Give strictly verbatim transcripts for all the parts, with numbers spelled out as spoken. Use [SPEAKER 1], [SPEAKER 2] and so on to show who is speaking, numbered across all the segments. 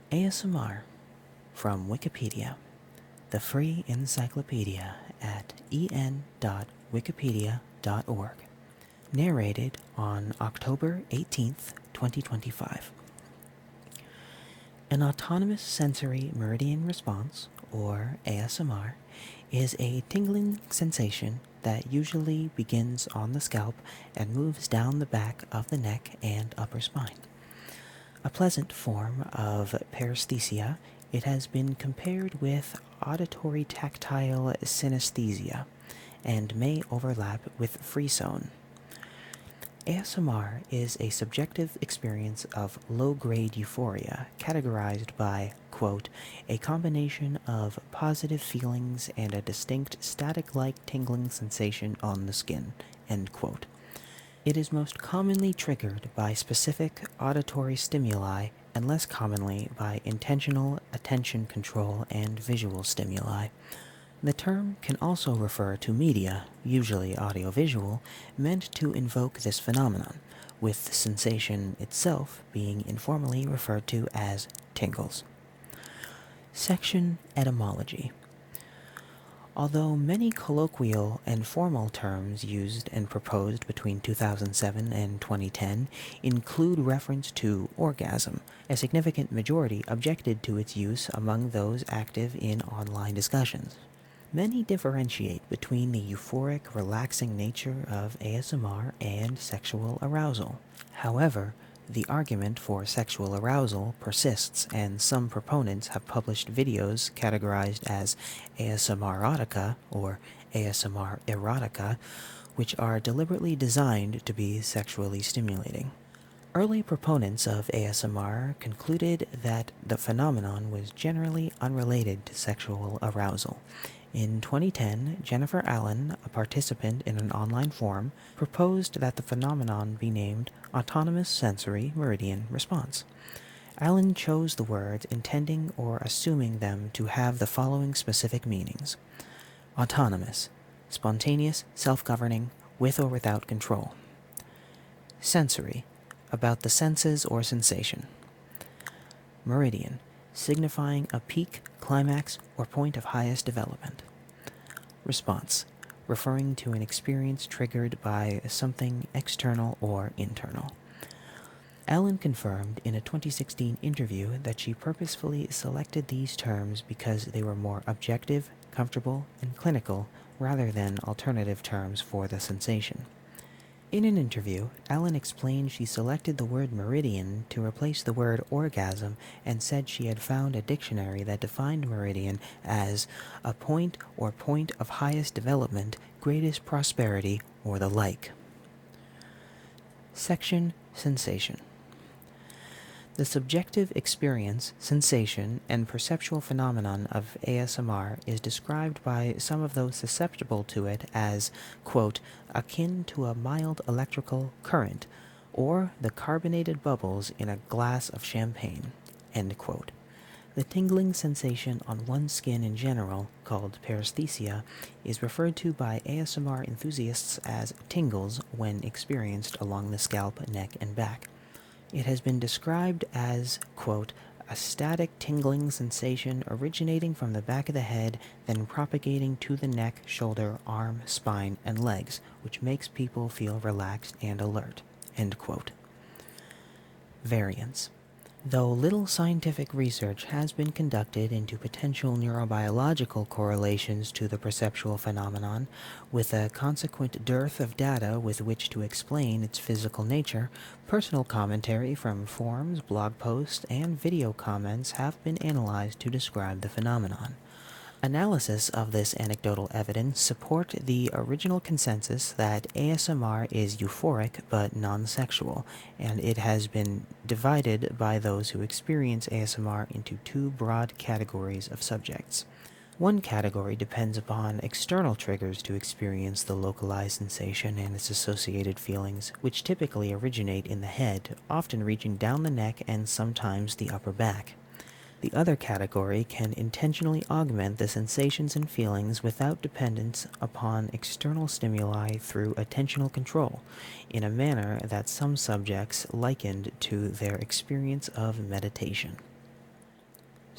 [SPEAKER 1] A S M R from Wikipedia, the free encyclopedia at e n dot wikipedia dot org. Narrated on October eighteenth, twenty twenty-five. An autonomous sensory meridian response, or A S M R, is a tingling sensation that usually begins on the scalp and moves down the back of the neck and upper spine. A pleasant form of paresthesia, it has been compared with auditory tactile synesthesia and may overlap with frisson. A S M R is a subjective experience of low-grade euphoria categorized by, quote, a combination of positive feelings and a distinct static-like tingling sensation on the skin, end quote. It is most commonly triggered by specific auditory stimuli and less commonly by intentional attention control and visual stimuli. The term can also refer to media, usually audiovisual, meant to invoke this phenomenon, with the sensation itself being informally referred to as tingles. Section Etymology. Although many colloquial and formal terms used and proposed between two thousand seven and twenty ten include reference to orgasm, a significant majority objected to its use among those active in online discussions. Many differentiate between the euphoric, relaxing nature of A S M R and sexual arousal. However, the argument for sexual arousal persists, and some proponents have published videos categorized as A S M R erotica or A S M R erotica, which are deliberately designed to be sexually stimulating. Early proponents of A S M R concluded that the phenomenon was generally unrelated to sexual arousal. In twenty ten, Jennifer Allen, a participant in an online forum, proposed that the phenomenon be named Autonomous Sensory Meridian Response. Allen chose the words intending or assuming them to have the following specific meanings: autonomous, spontaneous, self-governing, with or without control; sensory, about the senses or sensation; meridian, signifying a peak, climax, or point of highest development; response, referring to an experience triggered by something external or internal. Allen confirmed in a twenty sixteen interview that she purposefully selected these terms because they were more objective, comfortable, and clinical rather than alternative terms for the sensation. In an interview, Allen explained she selected the word meridian to replace the word orgasm and said she had found a dictionary that defined meridian as a point or point of highest development, greatest prosperity, or the like. Section Sensation. The subjective experience, sensation, and perceptual phenomenon of A S M R is described by some of those susceptible to it as, quote, akin to a mild electrical current, or the carbonated bubbles in a glass of champagne, end quote. The tingling sensation on one's skin in general, called paresthesia, is referred to by A S M R enthusiasts as tingles when experienced along the scalp, neck, and back. It has been described as, quote, a static tingling sensation originating from the back of the head, then propagating to the neck, shoulder, arm, spine, and legs, which makes people feel relaxed and alert, end quote. Variants. Though little scientific research has been conducted into potential neurobiological correlations to the perceptual phenomenon, with a consequent dearth of data with which to explain its physical nature, personal commentary from forums, blog posts, and video comments have been analyzed to describe the phenomenon. Analysis of this anecdotal evidence support the original consensus that A S M R is euphoric but non-sexual, and it has been divided by those who experience A S M R into two broad categories of subjects. One category depends upon external triggers to experience the localized sensation and its associated feelings, which typically originate in the head, often reaching down the neck and sometimes the upper back. The other category can intentionally augment the sensations and feelings without dependence upon external stimuli through attentional control, in a manner that some subjects likened to their experience of meditation.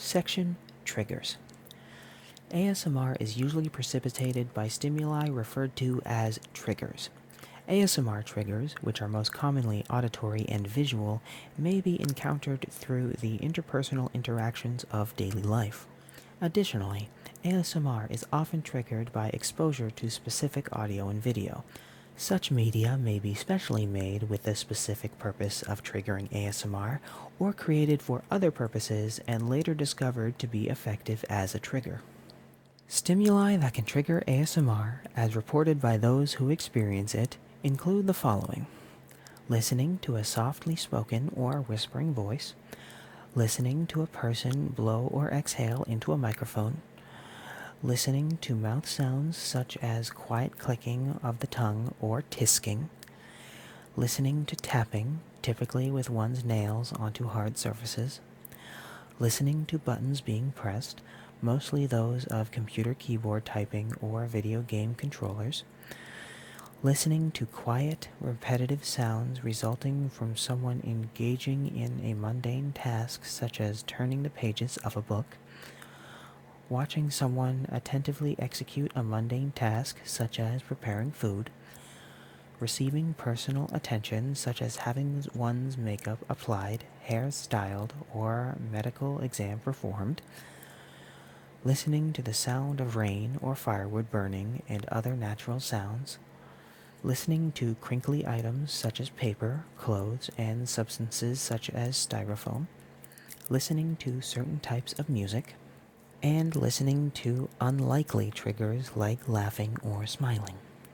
[SPEAKER 1] Section Triggers. A S M R is usually precipitated by stimuli referred to as triggers. A S M R triggers, which are most commonly auditory and visual, may be encountered through the interpersonal interactions of daily life. Additionally, A S M R is often triggered by exposure to specific audio and video. Such media may be specially made with the specific purpose of triggering A S M R, or created for other purposes and later discovered to be effective as a trigger. Stimuli that can trigger A S M R, as reported by those who experience it, include the following: listening to a softly spoken or whispering voice, listening to a person blow or exhale into a microphone, listening to mouth sounds such as quiet clicking of the tongue or tisking, listening to tapping, typically with one's nails onto hard surfaces, listening to buttons being pressed, mostly those of computer keyboard typing or video game controllers, listening to quiet, repetitive sounds resulting from someone engaging in a mundane task such as turning the pages of a book, watching someone attentively execute a mundane task such as preparing food, receiving personal attention such as having one's makeup applied, hair styled, or medical exam performed, listening to the sound of rain or firewood burning and other natural sounds, listening to crinkly items such as paper, clothes, and substances such as styrofoam, listening to certain types of music, and listening to unlikely triggers like laughing or smiling.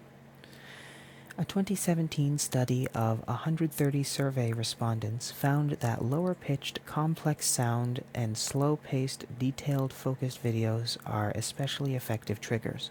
[SPEAKER 1] A twenty seventeen study of one hundred thirty survey respondents found that lower-pitched, complex sound and slow-paced, detailed, focused videos are especially effective triggers.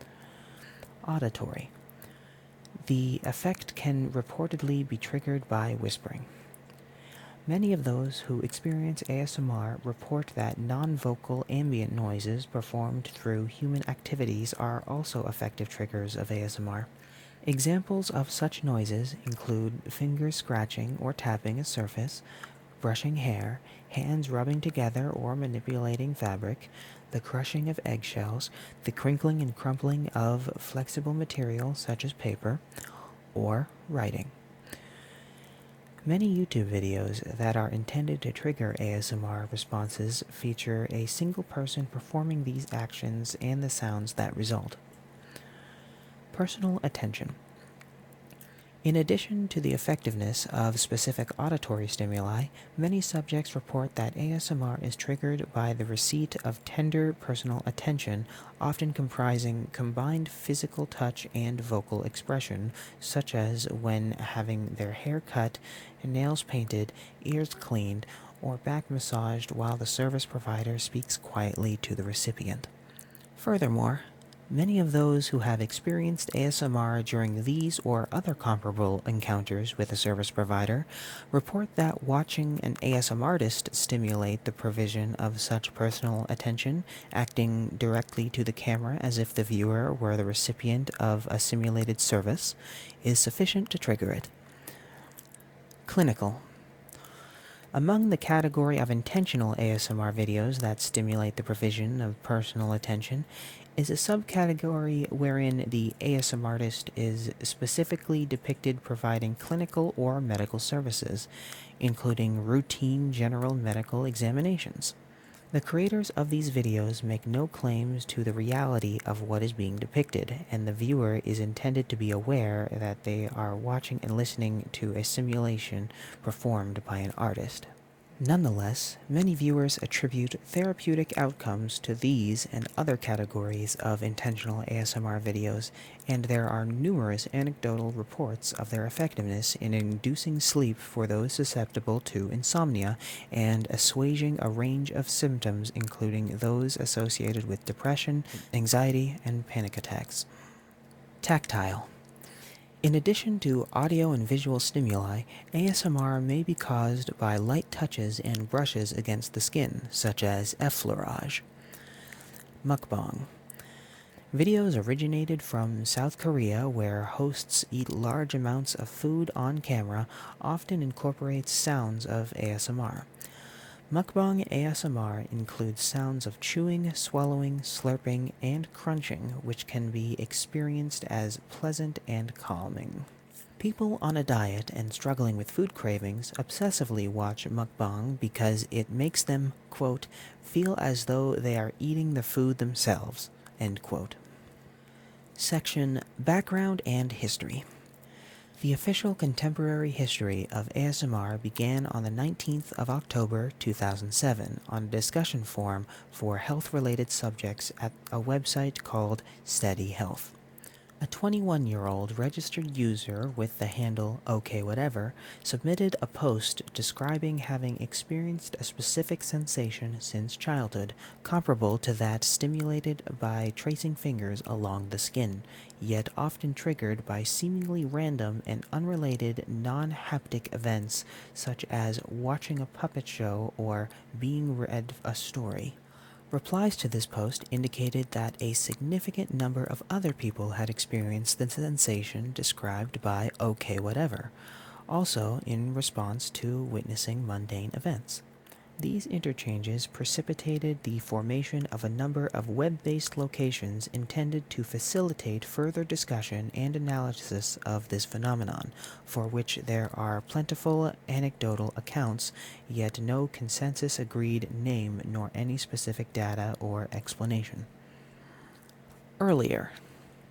[SPEAKER 1] Auditory. The effect can reportedly be triggered by whispering. Many of those who experience A S M R report that non-vocal ambient noises performed through human activities are also effective triggers of A S M R. Examples of such noises include fingers scratching or tapping a surface, brushing hair, hands rubbing together or manipulating fabric, the crushing of eggshells, the crinkling and crumpling of flexible material such as paper, or writing. Many YouTube videos that are intended to trigger A S M R responses feature a single person performing these actions and the sounds that result. Personal attention. In addition to the effectiveness of specific auditory stimuli, many subjects report that A S M R is triggered by the receipt of tender personal attention, often comprising combined physical touch and vocal expression, such as when having their hair cut, nails painted, ears cleaned, or back massaged while the service provider speaks quietly to the recipient. Furthermore, many of those who have experienced A S M R during these or other comparable encounters with a service provider report that watching an A S M artist stimulate the provision of such personal attention, acting directly to the camera as if the viewer were the recipient of a simulated service, is sufficient to trigger it. Clinical. Among the category of intentional A S M R videos that stimulate the provision of personal attention is a subcategory wherein the A S M artist is specifically depicted providing clinical or medical services, including routine general medical examinations. The creators of these videos make no claims to the reality of what is being depicted, and the viewer is intended to be aware that they are watching and listening to a simulation performed by an artist. Nonetheless, many viewers attribute therapeutic outcomes to these and other categories of intentional A S M R videos, and there are numerous anecdotal reports of their effectiveness in inducing sleep for those susceptible to insomnia and assuaging a range of symptoms including those associated with depression, anxiety, and panic attacks. Tactile. In addition to audio and visual stimuli, A S M R may be caused by light touches and brushes against the skin, such as effleurage. Mukbang. Videos originated from South Korea where hosts eat large amounts of food on camera often incorporates sounds of A S M R. Mukbang A S M R includes sounds of chewing, swallowing, slurping, and crunching, which can be experienced as pleasant and calming. People on a diet and struggling with food cravings obsessively watch mukbang because it makes them, quote, feel as though they are eating the food themselves, end quote. Section Background and History. The official contemporary history of A S M R began on the nineteenth of October two thousand seven on a discussion forum for health-related subjects at a website called Steady Health. A twenty-one-year-old registered user with the handle OKWhatever submitted a post describing having experienced a specific sensation since childhood, comparable to that stimulated by tracing fingers along the skin, yet often triggered by seemingly random and unrelated non-haptic events such as watching a puppet show or being read a story. Replies to this post indicated that a significant number of other people had experienced the sensation described by OKWhatever, also in response to witnessing mundane events. These interchanges precipitated the formation of a number of web-based locations intended to facilitate further discussion and analysis of this phenomenon, for which there are plentiful anecdotal accounts, yet no consensus-agreed name nor any specific data or explanation. Earlier,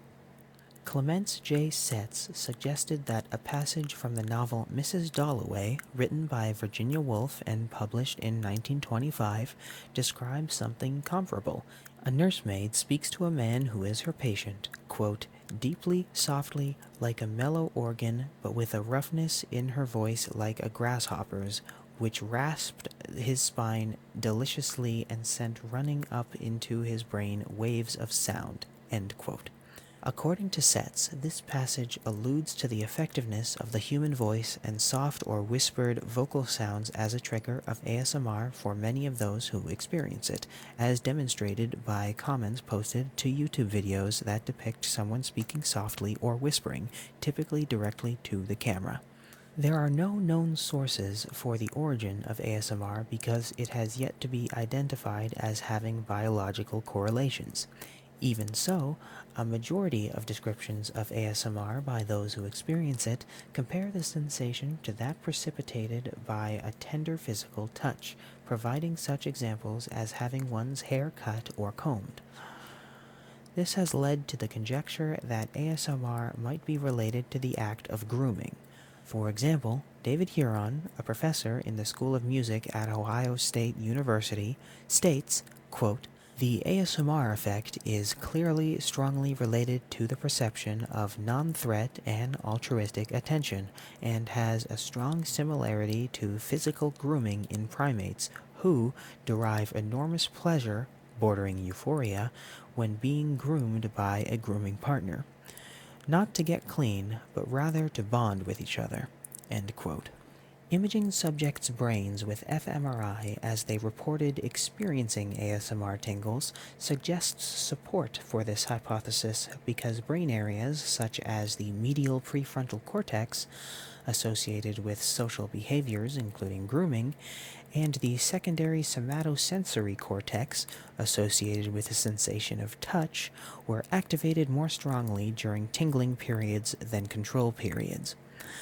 [SPEAKER 1] Clemence J. Setz suggested that a passage from the novel Missus Dalloway, written by Virginia Woolf and published in nineteen twenty-five, describes something comparable. A nursemaid speaks to a man who is her patient, quote, deeply, softly, like a mellow organ, but with a roughness in her voice like a grasshopper's, which rasped his spine deliciously and sent running up into his brain waves of sound, end quote. According to Setz, this passage alludes to the effectiveness of the human voice and soft or whispered vocal sounds as a trigger of A S M R for many of those who experience it, as demonstrated by comments posted to YouTube videos that depict someone speaking softly or whispering, typically directly to the camera. There are no known sources for the origin of A S M R because it has yet to be identified as having biological correlations. Even so, a majority of descriptions of A S M R by those who experience it compare the sensation to that precipitated by a tender physical touch, providing such examples as having one's hair cut or combed. This has led to the conjecture that A S M R might be related to the act of grooming. For example, David Huron, a professor in the School of Music at Ohio State University, states, quote, the A S M R effect is clearly strongly related to the perception of non-threat and altruistic attention, and has a strong similarity to physical grooming in primates, who derive enormous pleasure, bordering euphoria, when being groomed by a grooming partner. Not to get clean, but rather to bond with each other, end quote. Imaging subjects' brains with fMRI as they reported experiencing A S M R tingles suggests support for this hypothesis because brain areas such as the medial prefrontal cortex, associated with social behaviors including grooming, and the secondary somatosensory cortex, associated with the sensation of touch, were activated more strongly during tingling periods than control periods.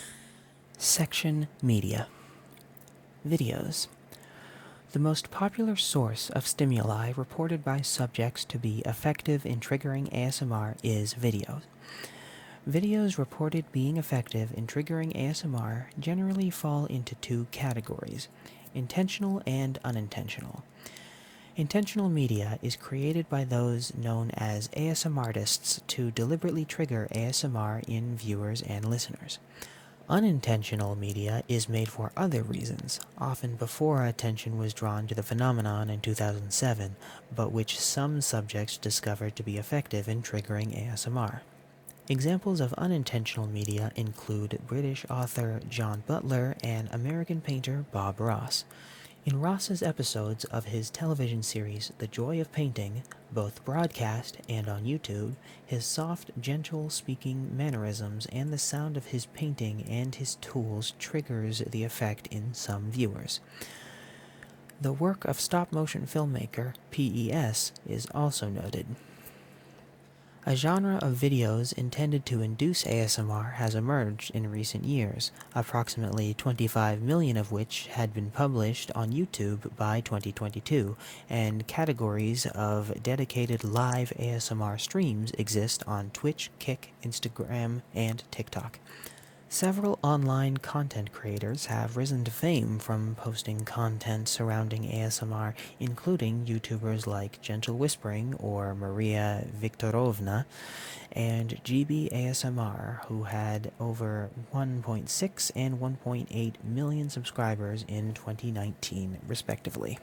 [SPEAKER 1] Section Media. Videos. The most popular source of stimuli reported by subjects to be effective in triggering A S M R is videos. Videos reported being effective in triggering A S M R generally fall into two categories: intentional and unintentional. Intentional media is created by those known as A S M artists to deliberately trigger A S M R in viewers and listeners. Unintentional media is made for other reasons, often before attention was drawn to the phenomenon in two thousand seven, but which some subjects discovered to be effective in triggering A S M R. Examples of unintentional media include British author John Butler and American painter Bob Ross. In Ross's episodes of his television series The Joy of Painting, both broadcast and on YouTube, his soft, gentle speaking mannerisms and the sound of his painting and his tools triggers the effect in some viewers. The work of stop-motion filmmaker P E S is also noted. A genre of videos intended to induce A S M R has emerged in recent years, approximately twenty-five million of which had been published on YouTube by twenty twenty-two, and categories of dedicated live A S M R streams exist on Twitch, Kick, Instagram, and TikTok. Several online content creators have risen to fame from posting content surrounding A S M R, including YouTubers like Gentle Whispering or Maria Viktorovna and G B A S M R, who had over one point six and one point eight million subscribers in twenty nineteen, respectively.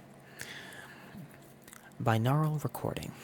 [SPEAKER 1] Binaural recording.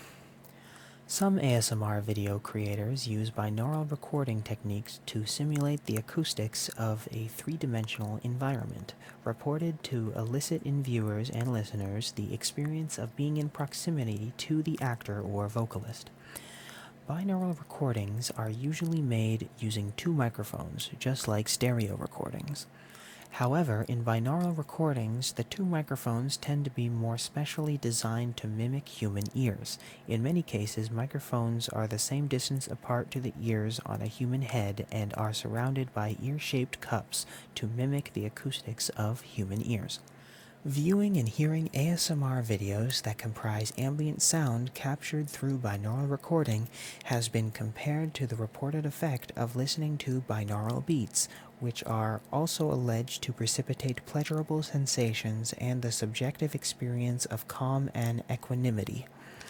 [SPEAKER 1] Some A S M R video creators use binaural recording techniques to simulate the acoustics of a three-dimensional environment, reported to elicit in viewers and listeners the experience of being in proximity to the actor or vocalist. Binaural recordings are usually made using two microphones, just like stereo recordings. However, in binaural recordings, the two microphones tend to be more specially designed to mimic human ears. In many cases, microphones are the same distance apart to the ears on a human head and are surrounded by ear-shaped cups to mimic the acoustics of human ears. Viewing and hearing A S M R videos that comprise ambient sound captured through binaural recording has been compared to the reported effect of listening to binaural beats, which are also alleged to precipitate pleasurable sensations and the subjective experience of calm and equanimity.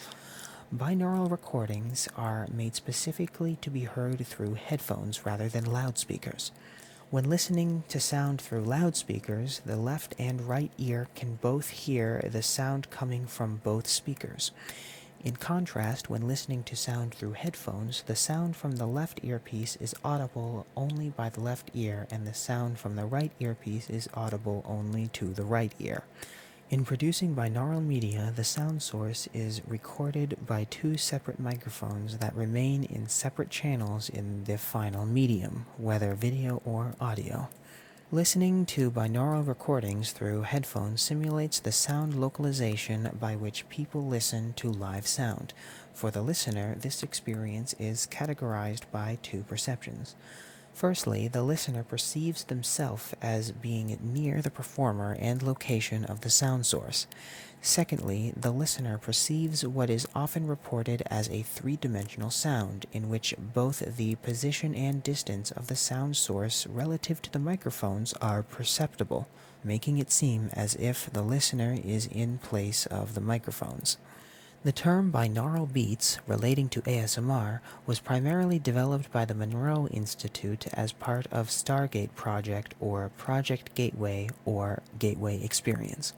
[SPEAKER 1] Binaural recordings are made specifically to be heard through headphones rather than loudspeakers. When listening to sound through loudspeakers, the left and right ear can both hear the sound coming from both speakers. In contrast, when listening to sound through headphones, the sound from the left earpiece is audible only by the left ear, and the sound from the right earpiece is audible only to the right ear. In producing binaural media, the sound source is recorded by two separate microphones that remain in separate channels in the final medium, whether video or audio. Listening to binaural recordings through headphones simulates the sound localization by which people listen to live sound. For the listener, this experience is categorized by two perceptions. Firstly, the listener perceives themselves as being near the performer and location of the sound source. Secondly, the listener perceives what is often reported as a three-dimensional sound, in which both the position and distance of the sound source relative to the microphones are perceptible, making it seem as if the listener is in place of the microphones. The term binaural beats relating to A S M R was primarily developed by the Monroe Institute as part of Stargate Project or Project Gateway or Gateway Experience.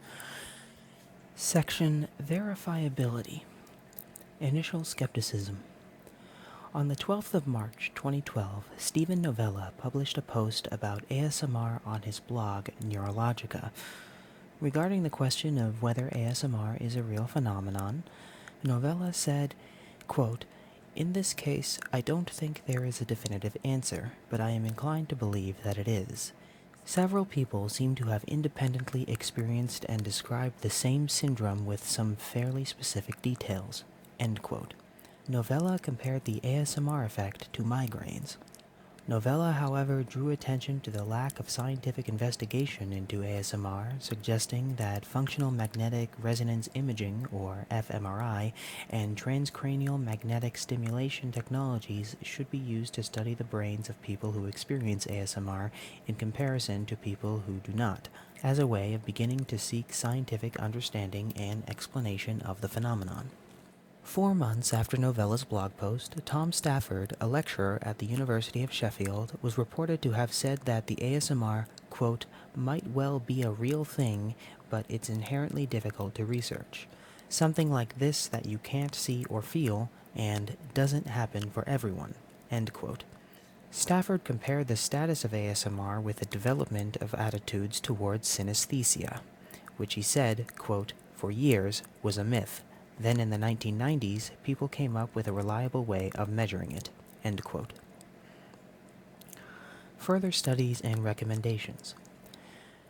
[SPEAKER 1] Section Verifiability. Initial Skepticism. On the twelfth of March twenty twelve, Steven Novella published a post about A S M R on his blog Neurologica. Regarding the question of whether A S M R is a real phenomenon, Novella said, quote, "In this case, I don't think there is a definitive answer, but I am inclined to believe that it is. Several people seem to have independently experienced and described the same syndrome with some fairly specific details." End quote. Novella compared the A S M R effect to migraines. Novella, however, drew attention to the lack of scientific investigation into A S M R, suggesting that functional magnetic resonance imaging, or f M R I, and transcranial magnetic stimulation technologies should be used to study the brains of people who experience A S M R in comparison to people who do not, as a way of beginning to seek scientific understanding and explanation of the phenomenon. Four months after Novella's blog post, Tom Stafford, a lecturer at the University of Sheffield, was reported to have said that the A S M R, quote, might well be a real thing, but it's inherently difficult to research. Something like this that you can't see or feel, and doesn't happen for everyone, end quote. Stafford compared the status of A S M R with the development of attitudes towards synesthesia, which he said, quote, for years was a myth. Then in the nineteen nineties, people came up with a reliable way of measuring it. End quote. Further studies and recommendations.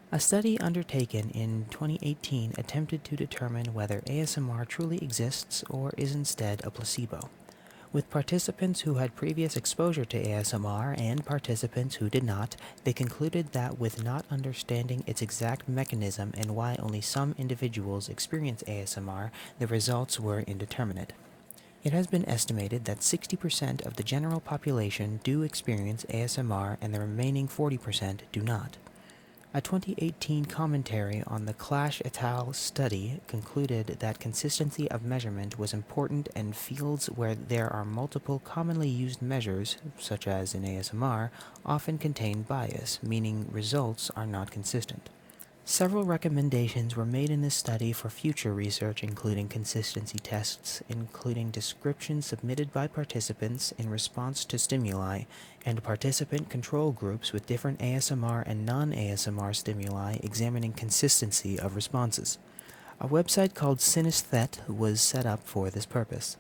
[SPEAKER 1] A study undertaken in twenty eighteen attempted to determine whether A S M R truly exists or is instead a placebo. With participants who had previous exposure to A S M R and participants who did not, they concluded that with not understanding its exact mechanism and why only some individuals experience A S M R, the results were indeterminate. It has been estimated that sixty percent of the general population do experience A S M R and the remaining forty percent do not. A twenty eighteen commentary on the Clash et al. Study concluded that consistency of measurement was important in fields where there are multiple commonly used measures, such as in A S M R, often contain bias, meaning results are not consistent. Several recommendations were made in this study for future research, including consistency tests, including descriptions submitted by participants in response to stimuli, and participant control groups with different A S M R and non-A S M R stimuli examining consistency of responses. A website called Synesthet was set up for this purpose.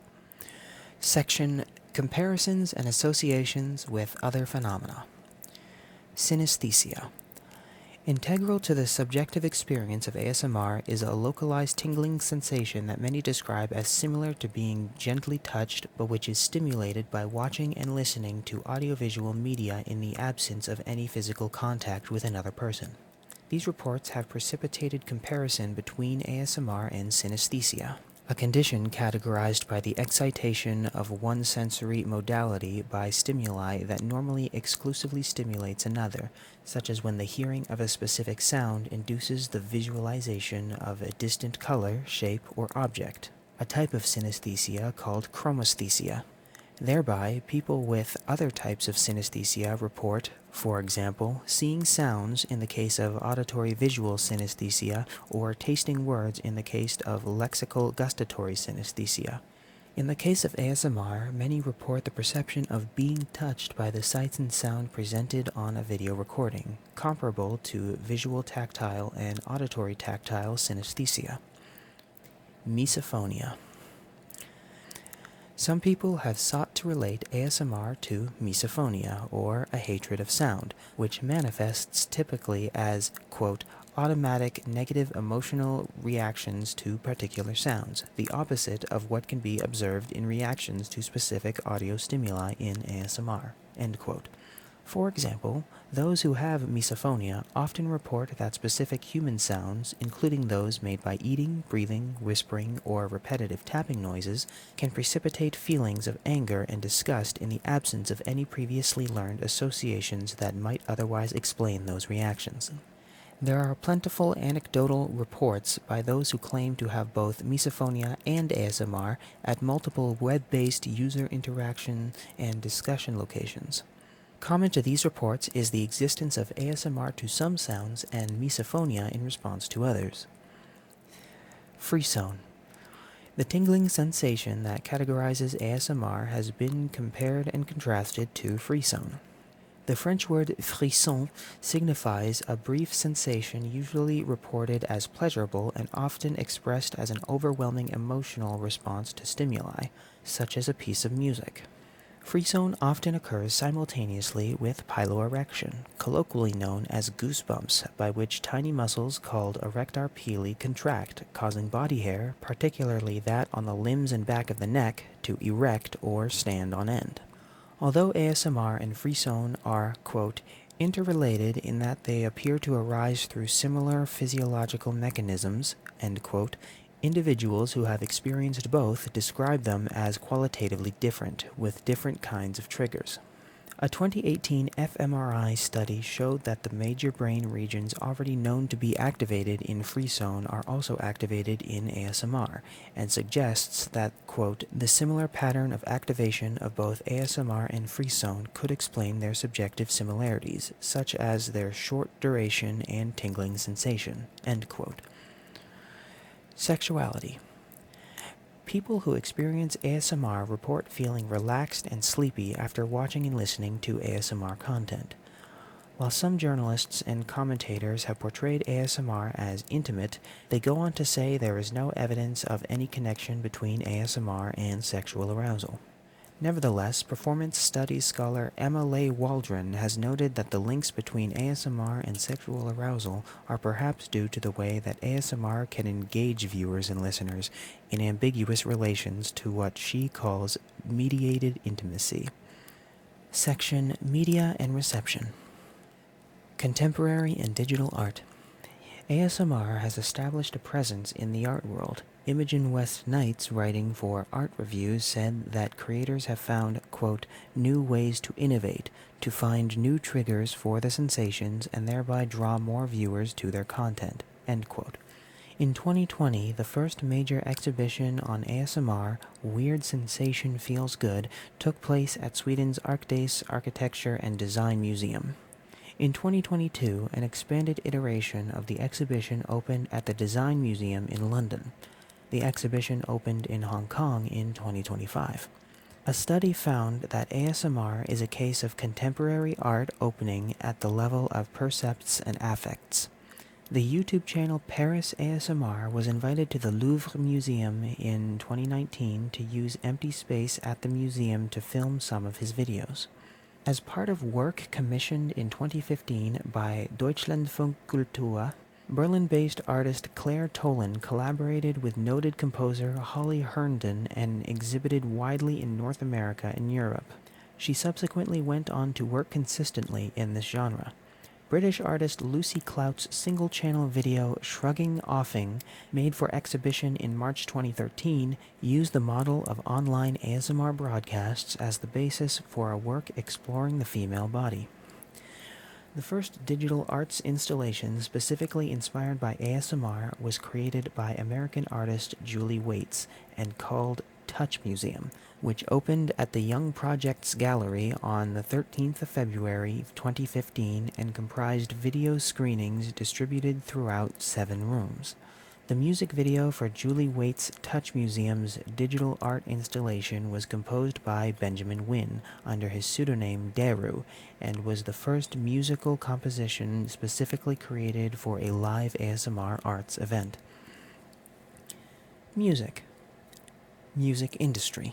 [SPEAKER 1] Section Comparisons and Associations with Other Phenomena. Synesthesia. Integral to the subjective experience of A S M R is a localized tingling sensation that many describe as similar to being gently touched, but which is stimulated by watching and listening to audiovisual media in the absence of any physical contact with another person. These reports have precipitated comparison between A S M R and synesthesia, a condition categorized by the excitation of one sensory modality by stimuli that normally exclusively stimulates another, such as when the hearing of a specific sound induces the visualization of a distant color, shape, or object, a type of synesthesia called chromesthesia. Thereby, people with other types of synesthesia report, for example, seeing sounds in the case of auditory visual synesthesia or tasting words in the case of lexical gustatory synesthesia. In the case of A S M R, many report the perception of being touched by the sights and sound presented on a video recording, comparable to visual tactile and auditory tactile synesthesia. Misophonia. Some people have sought to relate A S M R to misophonia, or a hatred of sound, which manifests typically as, quote, automatic negative emotional reactions to particular sounds, the opposite of what can be observed in reactions to specific audio stimuli in A S M R, end quote. For example, those who have misophonia often report that specific human sounds, including those made by eating, breathing, whispering, or repetitive tapping noises, can precipitate feelings of anger and disgust in the absence of any previously learned associations that might otherwise explain those reactions. There are plentiful anecdotal reports by those who claim to have both misophonia and A S M R at multiple web-based user interaction and discussion locations. Common to these reports is the existence of A S M R to some sounds and misophonia in response to others. Frisson. The tingling sensation that categorizes A S M R has been compared and contrasted to frisson. The French word frisson signifies a brief sensation usually reported as pleasurable and often expressed as an overwhelming emotional response to stimuli, such as a piece of music. Frisson often occurs simultaneously with piloerection, colloquially known as goosebumps, by which tiny muscles called erector pili contract, causing body hair, particularly that on the limbs and back of the neck, to erect or stand on end. Although A S M R and frisson are, quote, interrelated in that they appear to arise through similar physiological mechanisms, end quote, individuals who have experienced both describe them as qualitatively different, with different kinds of triggers. A twenty eighteen fMRI study showed that the major brain regions already known to be activated in frisson are also activated in A S M R, and suggests that, quote, the similar pattern of activation of both A S M R and frisson could explain their subjective similarities, such as their short duration and tingling sensation, end quote. Sexuality. People who experience A S M R report feeling relaxed and sleepy after watching and listening to A S M R content. While some journalists and commentators have portrayed A S M R as intimate, they go on to say there is no evidence of any connection between A S M R and sexual arousal. Nevertheless, performance studies scholar Emma Leigh Waldron has noted that the links between A S M R and sexual arousal are perhaps due to the way that A S M R can engage viewers and listeners in ambiguous relations to what she calls mediated intimacy. Section Media and Reception. Contemporary and Digital Art. A S M R has established a presence in the art world. Imogen West Knights, writing for Art Reviews, said that creators have found, quote, new ways to innovate, to find new triggers for the sensations and thereby draw more viewers to their content, end quote. In twenty twenty, the first major exhibition on A S M R, Weird Sensation Feels Good, took place at Sweden's Arkdays Architecture and Design Museum. In twenty twenty-two, an expanded iteration of the exhibition opened at the Design Museum in London. The exhibition opened in Hong Kong in twenty twenty-five. A study found that A S M R is a case of contemporary art opening at the level of percepts and affects. The YouTube channel Paris A S M R was invited to the Louvre Museum in twenty nineteen to use empty space at the museum to film some of his videos. As part of work commissioned in twenty fifteen by Deutschlandfunk Kultur, Berlin-based artist Claire Tolan collaborated with noted composer Holly Herndon and exhibited widely in North America and Europe. She subsequently went on to work consistently in this genre. British artist Lucy Clout's single-channel video Shrugging Offing, made for exhibition in March twenty thirteen, used the model of online A S M R broadcasts as the basis for a work exploring the female body. The first digital arts installation specifically inspired by A S M R was created by American artist Julie Waits and called Touch Museum, which opened at the Young Projects Gallery on the thirteenth of February twenty fifteen and comprised video screenings distributed throughout seven rooms. The music video for Julie Waits' Touch Museum's digital art installation was composed by Benjamin Wynn under his pseudonym Daru and was the first musical composition specifically created for a live A S M R arts event. Music. Music industry.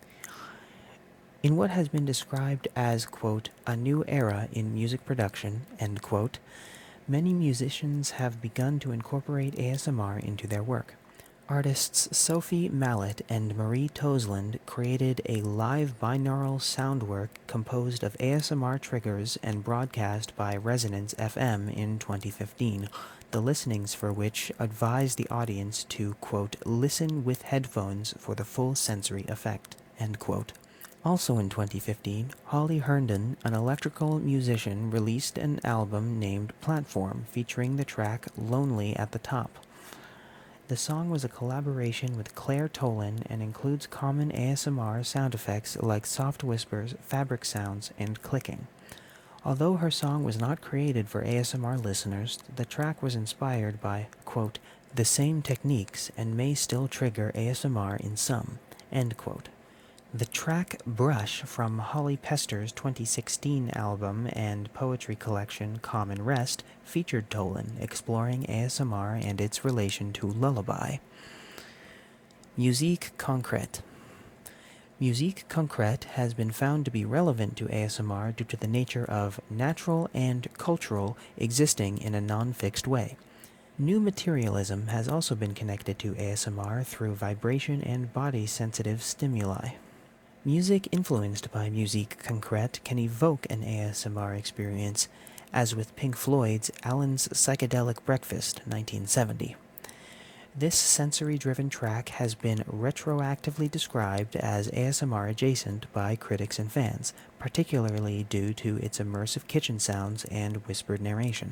[SPEAKER 1] In what has been described as, quote, a new era in music production, end quote, many musicians have begun to incorporate A S M R into their work. Artists Sophie Mallet and Marie Tosland created a live binaural sound work composed of A S M R triggers and broadcast by Resonance F M in twenty fifteen, the listenings for which advised the audience to, quote, listen with headphones for the full sensory effect, end quote. Also in twenty fifteen, Holly Herndon, an electrical musician, released an album named Platform, featuring the track Lonely at the Top. The song was a collaboration with Claire Tolan and includes common A S M R sound effects like soft whispers, fabric sounds, and clicking. Although her song was not created for A S M R listeners, the track was inspired by, quote, the same techniques and may still trigger A S M R in some, end quote. The track Brush from Holly Pester's twenty sixteen album and poetry collection Common Rest featured Tolan exploring A S M R and its relation to lullaby. Musique concrète. Musique concrète has been found to be relevant to A S M R due to the nature of natural and cultural existing in a non-fixed way. New materialism has also been connected to A S M R through vibration and body-sensitive stimuli. Music influenced by musique concrète can evoke an A S M R experience, as with Pink Floyd's Alan's Psychedelic Breakfast, nineteen seventy. This sensory-driven track has been retroactively described as A S M R adjacent by critics and fans, particularly due to its immersive kitchen sounds and whispered narration.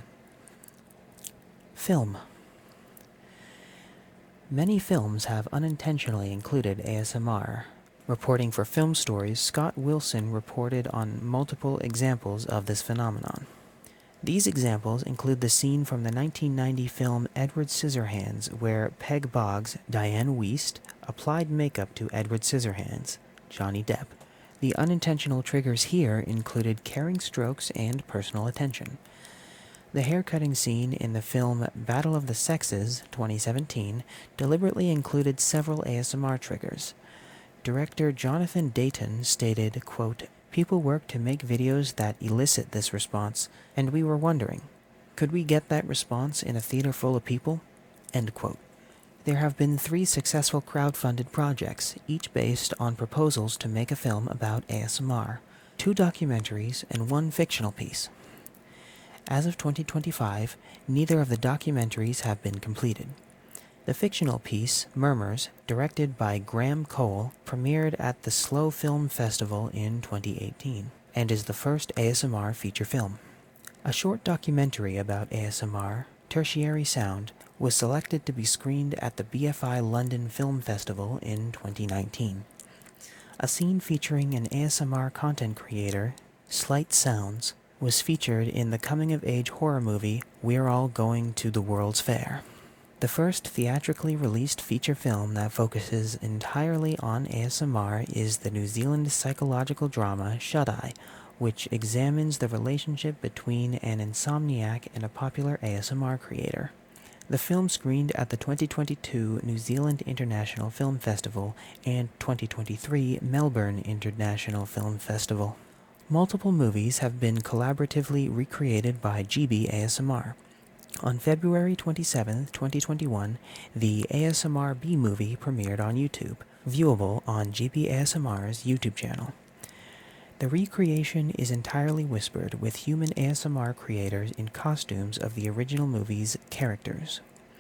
[SPEAKER 1] Film. Many films have unintentionally included A S M R. Reporting for Film Stories, Scott Wilson reported on multiple examples of this phenomenon. These examples include the scene from the nineteen ninety film Edward Scissorhands, where Peg Boggs, Diane Wiest, applied makeup to Edward Scissorhands, Johnny Depp. The unintentional triggers here included caring strokes and personal attention. The haircutting scene in the film Battle of the Sexes, twenty seventeen, deliberately included several A S M R triggers. Director Jonathan Dayton stated, quote, "People work to make videos that elicit this response, and we were wondering, could we get that response in a theater full of people?" End quote. There have been three successful crowd-funded projects, each based on proposals to make a film about A S M R, two documentaries, and one fictional piece. As of twenty twenty-five, neither of the documentaries have been completed. The fictional piece, Murmurs, directed by Graham Cole, premiered at the Slow Film Festival in twenty eighteen, and is the first A S M R feature film. A short documentary about A S M R, Tertiary Sound, was selected to be screened at the B F I London Film Festival in twenty nineteen. A scene featuring an A S M R content creator, Slight Sounds, was featured in the coming-of-age horror movie We're All Going to the World's Fair. The first theatrically released feature film that focuses entirely on A S M R is the New Zealand psychological drama Shut-Eye, which examines the relationship between an insomniac and a popular A S M R creator. The film screened at the twenty twenty-two New Zealand International Film Festival and twenty twenty-three Melbourne International Film Festival. Multiple movies have been collaboratively recreated by G B A S M R. On February twenty-seventh, twenty twenty-one, the A S M R B movie premiered on YouTube, viewable on G B A S M R's YouTube channel. The recreation is entirely whispered, with human A S M R creators in costumes of the original movie's characters.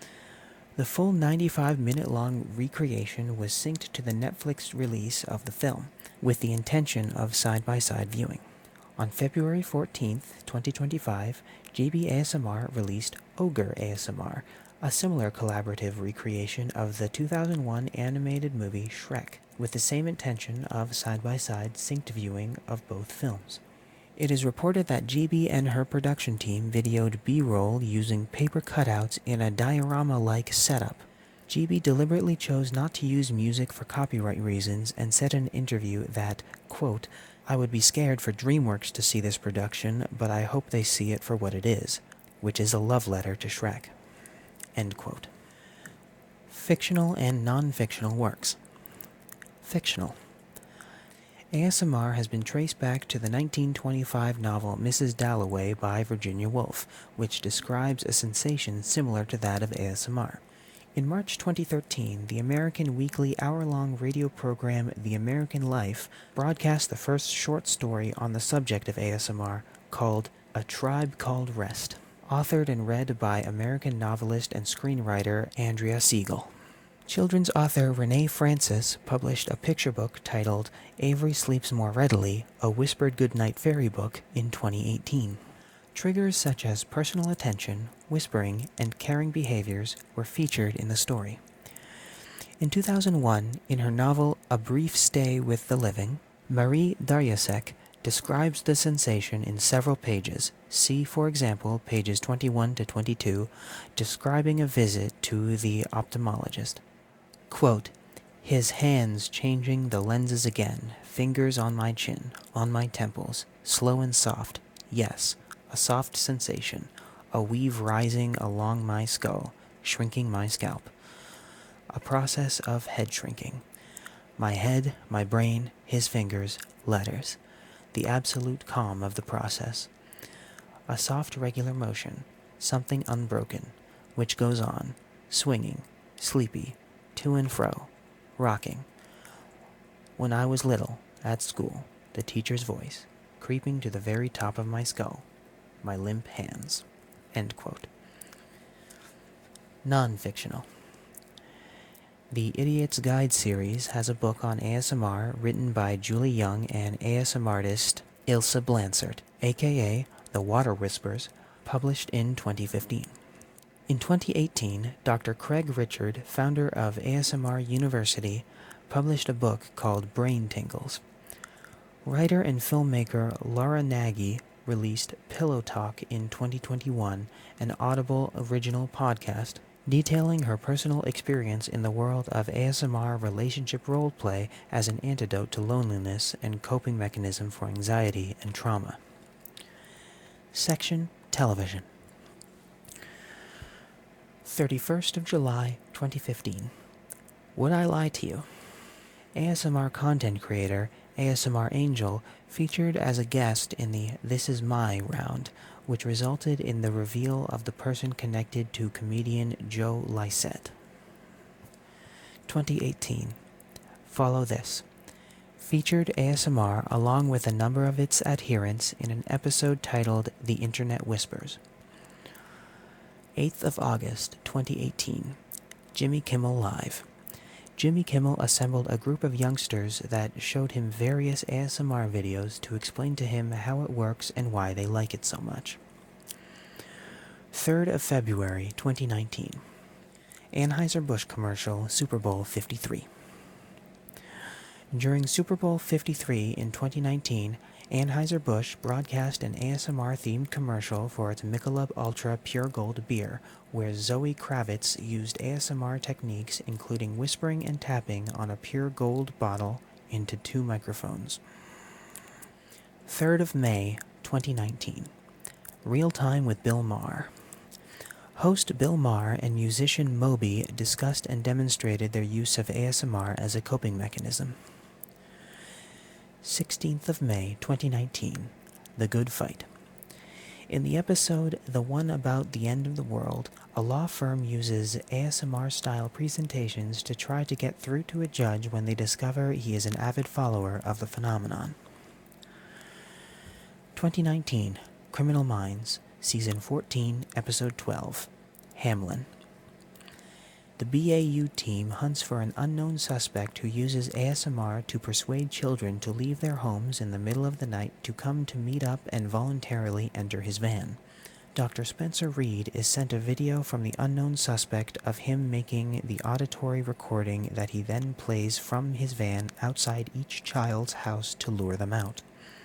[SPEAKER 1] The full ninety-five minute long recreation was synced to the Netflix release of the film, with the intention of side-by-side viewing. On February fourteenth, twenty twenty-five, G B A S M R released Ogre A S M R, a similar collaborative recreation of the two thousand one animated movie Shrek, with the same intention of side-by-side synced viewing of both films. It is reported that G B and her production team videoed B-roll using paper cutouts in a diorama-like setup. G B deliberately chose not to use music for copyright reasons and said in an interview that, quote, "I would be scared for DreamWorks to see this production, but I hope they see it for what it is, which is a love letter to Shrek." End quote. Fictional and non-fictional works. Fictional. A S M R has been traced back to the nineteen twenty-five novel Missus Dalloway by Virginia Woolf, which describes a sensation similar to that of A S M R. In March twenty thirteen, the American weekly hour-long radio program The American Life broadcast the first short story on the subject of A S M R, called A Tribe Called Rest, authored and read by American novelist and screenwriter Andrea Siegel. Children's author Renee Francis published a picture book titled Avery Sleeps More Readily, A Whispered Goodnight Fairy Book in twenty eighteen. Triggers such as personal attention, whispering, and caring behaviors were featured in the story. In two thousand one, in her novel A Brief Stay with the Living, Marie Darjasek describes the sensation in several pages. See, for example, pages twenty-one to twenty-two, describing a visit to the ophthalmologist. Quote, "His hands changing the lenses again, fingers on my chin, on my temples, slow and soft, yes, a soft sensation, a weave rising along my skull, shrinking my scalp. A process of head shrinking. My head, my brain, his fingers, letters. The absolute calm of the process. A soft regular motion, something unbroken, which goes on, swinging, sleepy, to and fro, rocking. When I was little, at school, the teacher's voice, creeping to the very top of my skull, my limp hands." End quote. Non-fictional. The Idiot's Guide series has a book on A S M R written by Julie Young and A S M R artist Ilse Blansert, aka The Water Whispers, published in twenty fifteen. In twenty eighteen, Doctor Craig Richard, founder of A S M R University, published a book called Brain Tingles. Writer and filmmaker Laura Nagy released Pillow Talk in twenty twenty-one, an Audible original podcast detailing her personal experience in the world of A S M R relationship roleplay as an antidote to loneliness and coping mechanism for anxiety and trauma. Section Television. thirty-first of July, twenty fifteen. Would I Lie to You? A S M R content creator A S M R Angel featured as a guest in the This Is My round, which resulted in the reveal of the person connected to comedian Joe Lycett. twenty eighteen. Follow This featured A S M R along with a number of its adherents in an episode titled The Internet Whispers. eighth of August, twenty eighteen. Jimmy Kimmel Live. Jimmy Kimmel assembled a group of youngsters that showed him various A S M R videos to explain to him how it works and why they like it so much. third of February, twenty nineteen. Anheuser-Busch commercial, Super Bowl fifty-three. During Super Bowl fifty-three in twenty nineteen, Anheuser-Busch broadcast an A S M R-themed commercial for its Michelob Ultra Pure Gold beer, where Zoe Kravitz used A S M R techniques including whispering and tapping on a pure gold bottle into two microphones. third of May, twenty nineteen. Real Time with Bill Maher. Host Bill Maher and musician Moby discussed and demonstrated their use of A S M R as a coping mechanism. sixteenth of May, twenty nineteen. The Good Fight. In the episode The One About the End of the World, a law firm uses A S M R-style presentations to try to get through to a judge when they discover he is an avid follower of the phenomenon. twenty nineteen. Criminal Minds, Season fourteen, Episode twelve. Hamlin. The B A U team hunts for an unknown suspect who uses A S M R to persuade children to leave their homes in the middle of the night to come to meet up and voluntarily enter his van. Doctor Spencer Reed is sent a video from the unknown suspect of him making the auditory recording that he then plays from his van outside each child's house to lure them out.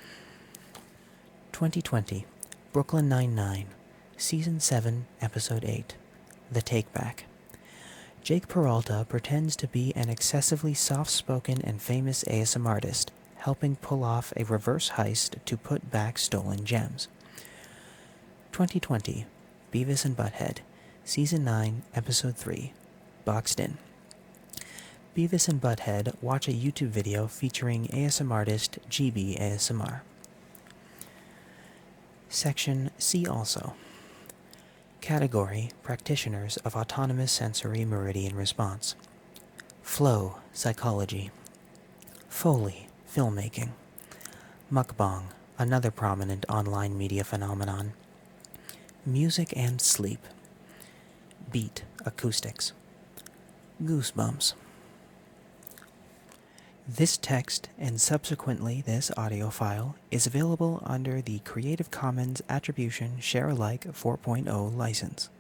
[SPEAKER 1] twenty twenty. Brooklyn Nine-Nine, Season seven, Episode eight. The Takeback. Jake Peralta pretends to be an excessively soft-spoken and famous A S M R artist, helping pull off a reverse heist to put back stolen gems. twenty twenty. Beavis and Butthead, Season nine, Episode three. Boxed In. Beavis and Butthead watch a YouTube video featuring A S M R artist G B A S M R. Section See Also. Category: Practitioners of Autonomous Sensory Meridian Response. Flow: Psychology. Foley: Filmmaking. Mukbang: Another prominent online media phenomenon. Music and Sleep. Beat: Acoustics. Goosebumps. This text, and subsequently this audio file, is available under the Creative Commons Attribution Share Alike four point oh license.